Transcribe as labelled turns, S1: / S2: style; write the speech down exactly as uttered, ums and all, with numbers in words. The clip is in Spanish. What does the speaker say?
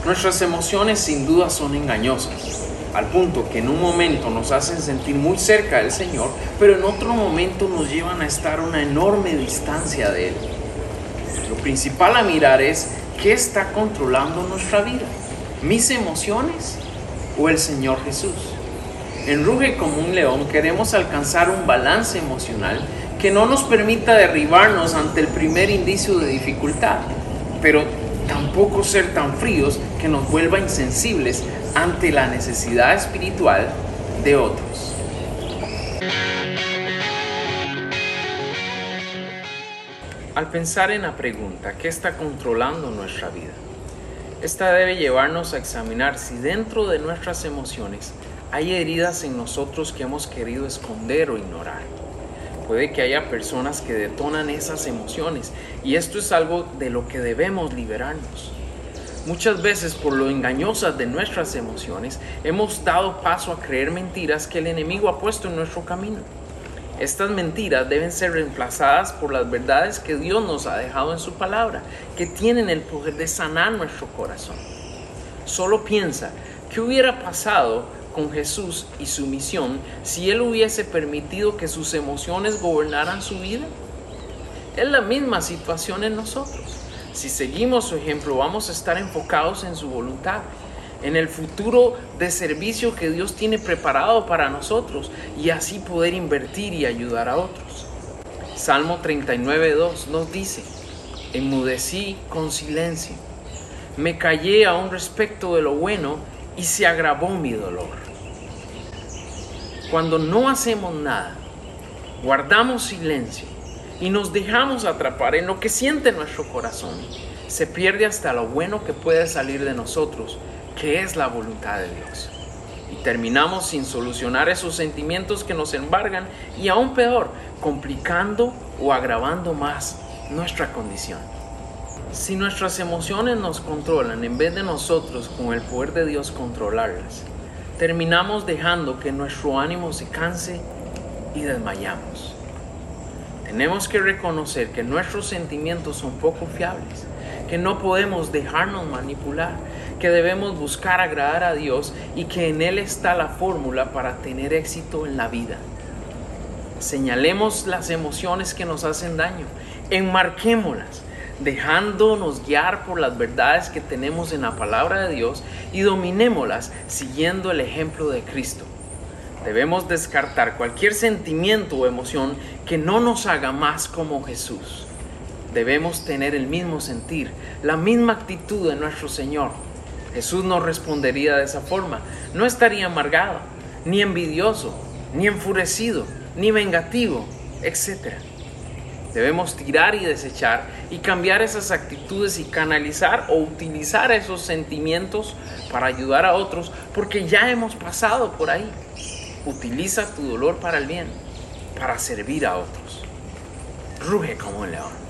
S1: Nuestras emociones sin duda son engañosas, al punto que en un momento nos hacen sentir muy cerca del Señor, pero en otro momento nos llevan a estar a una enorme distancia de Él. Lo principal a mirar es qué está controlando nuestra vida, mis emociones o el Señor Jesús. En Ruge como un león queremos alcanzar un balance emocional que no nos permita derribarnos ante el primer indicio de dificultad, pero tampoco ser tan fríos que nos vuelva insensibles ante la necesidad espiritual de otros. Al pensar en la pregunta, ¿qué está controlando nuestra vida? Esta debe llevarnos a examinar si dentro de nuestras emociones hay heridas en nosotros que hemos querido esconder o ignorar. Puede que haya personas que detonan esas emociones y esto es algo de lo que debemos liberarnos. Muchas veces, por lo engañosas de nuestras emociones, hemos dado paso a creer mentiras que el enemigo ha puesto en nuestro camino. Estas mentiras deben ser reemplazadas por las verdades que Dios nos ha dejado en su palabra, que tienen el poder de sanar nuestro corazón. Solo piensa, ¿qué hubiera pasado con Jesús y su misión si Él hubiese permitido que sus emociones gobernaran su vida? Es la misma situación en nosotros. Si seguimos su ejemplo, vamos a estar enfocados en su voluntad, en el futuro de servicio que Dios tiene preparado para nosotros y así poder invertir y ayudar a otros. Salmo treinta y nueve, dos nos dice: enmudecí con silencio, me callé aún respecto de lo bueno y se agravó mi dolor. Cuando no hacemos nada, guardamos silencio y nos dejamos atrapar en lo que siente nuestro corazón, se pierde hasta lo bueno que puede salir de nosotros, que es la voluntad de Dios. Y terminamos sin solucionar esos sentimientos que nos embargan y aún peor, complicando o agravando más nuestra condición. Si nuestras emociones nos controlan en vez de nosotros con el poder de Dios controlarlas, terminamos dejando que nuestro ánimo se canse y desmayamos. Tenemos que reconocer que nuestros sentimientos son poco fiables, que no podemos dejarnos manipular, que debemos buscar agradar a Dios y que en Él está la fórmula para tener éxito en la vida. Señalemos las emociones que nos hacen daño, enmarquémoslas, dejándonos guiar por las verdades que tenemos en la palabra de Dios y dominémoslas siguiendo el ejemplo de Cristo. Debemos descartar cualquier sentimiento o emoción que no nos haga más como Jesús. Debemos tener el mismo sentir, la misma actitud de nuestro Señor. Jesús nos respondería de esa forma. No estaría amargado, ni envidioso, ni enfurecido, ni vengativo, etcétera. Debemos tirar y desechar y cambiar esas actitudes y canalizar o utilizar esos sentimientos para ayudar a otros, porque ya hemos pasado por ahí. Utiliza tu dolor para el bien, para servir a otros. Ruge como un león.